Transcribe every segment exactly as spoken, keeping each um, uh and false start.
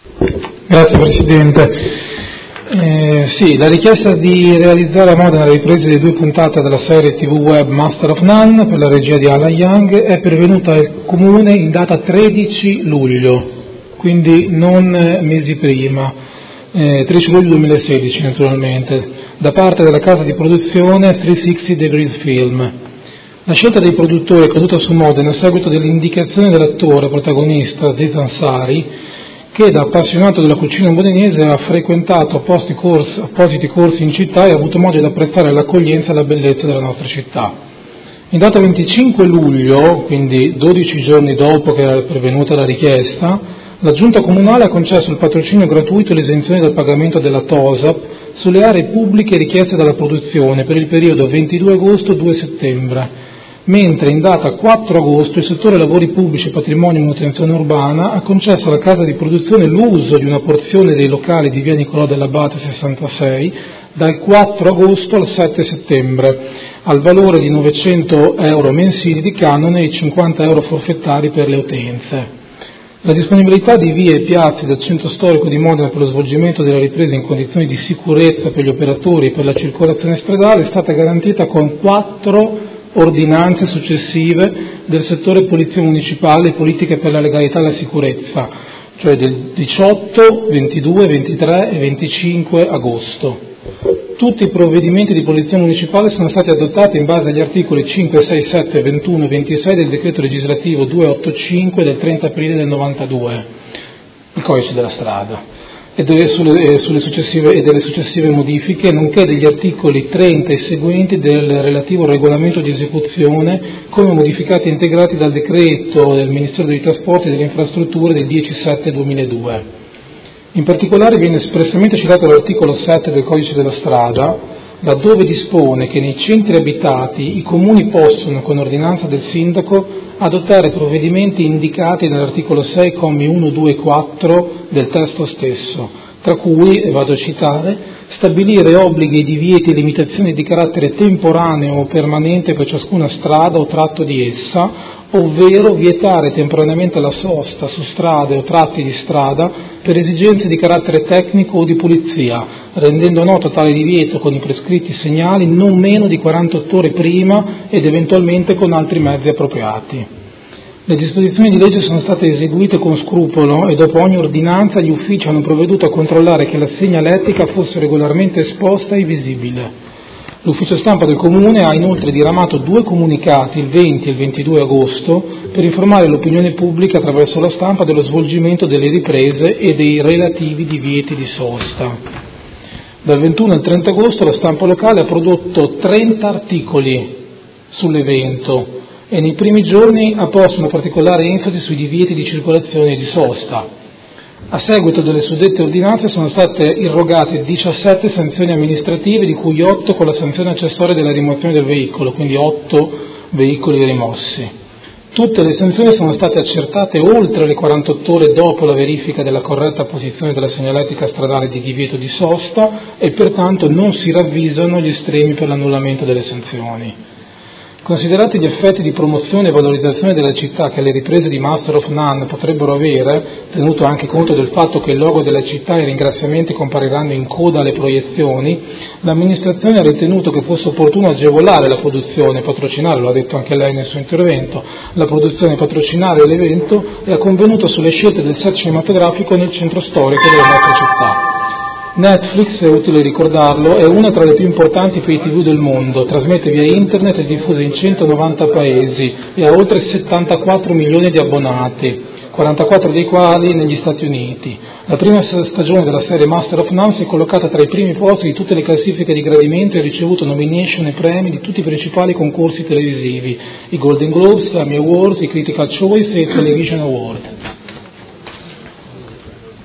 Grazie Presidente. Eh, sì, la richiesta di realizzare a Modena la ripresa di due puntate della serie tivù web Master of None per la regia di Alan Young è pervenuta al Comune in data tredici luglio, quindi non mesi prima, eh, tredici luglio duemilasedici naturalmente, da parte della casa di produzione trecentosessanta Degrees Film. La scelta dei produttori è caduta su Modena a seguito dell'indicazione dell'attore protagonista Aziz Ansari, che da appassionato della cucina modenese ha frequentato appositi corsi, appositi corsi in città e ha avuto modo di apprezzare l'accoglienza e la bellezza della nostra città. In data venticinque luglio, quindi dodici giorni dopo che era pervenuta la richiesta, la Giunta Comunale ha concesso il patrocinio gratuito e l'esenzione dal pagamento della TOSAP sulle aree pubbliche richieste dalla produzione per il periodo ventidue agosto due settembre, mentre in data quattro agosto il settore lavori pubblici, patrimonio e manutenzione urbana ha concesso alla casa di produzione l'uso di una porzione dei locali di via Nicolò dell'Abate sessantasei dal quattro agosto al sette settembre, al valore di novecento euro mensili di canone e cinquanta euro forfettari per le utenze. La disponibilità di vie e piazze del centro storico di Modena per lo svolgimento della ripresa in condizioni di sicurezza per gli operatori e per la circolazione stradale è stata garantita con quattro ordinanze successive del settore polizia municipale e politiche per la legalità e la sicurezza, cioè del diciotto, ventidue, ventitré e venticinque agosto. Tutti i provvedimenti di polizia municipale sono stati adottati in base agli articoli cinque, sei, sette, ventuno e ventisei del decreto legislativo duecentottantacinque del trenta aprile del novantadue, il codice della strada, e delle, sulle, sulle successive, e delle successive modifiche, nonché degli articoli trenta e seguenti del relativo regolamento di esecuzione, come modificati e integrati dal decreto del Ministero dei Trasporti e delle Infrastrutture del dieci sette duemiladue. In particolare viene espressamente citato l'articolo sette del codice della strada, laddove dispone che nei centri abitati i comuni possono, con ordinanza del sindaco, adottare provvedimenti indicati nell'articolo sei, commi uno, due e quattro del testo stesso, tra cui, e vado a citare, stabilire obblighi, divieti e limitazioni di carattere temporaneo o permanente per ciascuna strada o tratto di essa, ovvero vietare temporaneamente la sosta su strade o tratti di strada per esigenze di carattere tecnico o di pulizia, rendendo noto tale divieto con i prescritti segnali non meno di quarantotto ore prima ed eventualmente con altri mezzi appropriati. Le disposizioni di legge sono state eseguite con scrupolo e dopo ogni ordinanza gli uffici hanno provveduto a controllare che la segnaletica fosse regolarmente esposta e visibile. L'ufficio stampa del Comune ha inoltre diramato due comunicati, il venti e il ventidue agosto, per informare l'opinione pubblica attraverso la stampa dello svolgimento delle riprese e dei relativi divieti di sosta. Dal ventuno al trenta agosto la stampa locale ha prodotto trenta articoli sull'evento e nei primi giorni ha posto una particolare enfasi sui divieti di circolazione e di sosta. A seguito delle suddette ordinanze sono state irrogate diciassette sanzioni amministrative, di cui otto con la sanzione accessoria della rimozione del veicolo, quindi otto veicoli rimossi. Tutte le sanzioni sono state accertate oltre le quarantotto ore dopo la verifica della corretta posizione della segnaletica stradale di divieto di sosta e pertanto non si ravvisano gli estremi per l'annullamento delle sanzioni. Considerati gli effetti di promozione e valorizzazione della città che le riprese di Master of None potrebbero avere, tenuto anche conto del fatto che il logo della città e i ringraziamenti compariranno in coda alle proiezioni, l'amministrazione ha ritenuto che fosse opportuno agevolare la produzione, patrocinare, lo ha detto anche lei nel suo intervento, la produzione e patrocinare l'evento e ha convenuto sulle scelte del set cinematografico nel centro storico della nostra città. Netflix, è utile ricordarlo, è una tra le più importanti pay tivù del mondo, trasmette via internet e è diffusa in centonovanta paesi e ha oltre settantaquattro milioni di abbonati, quarantaquattro dei quali negli Stati Uniti. La prima stagione della serie Master of None si è collocata tra i primi posti di tutte le classifiche di gradimento e ha ricevuto nomination e premi di tutti i principali concorsi televisivi, i Golden Globes, gli Emmy Awards, i Critical Choice e i Television Award.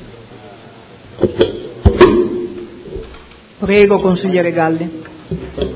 Prego, consigliere Galli.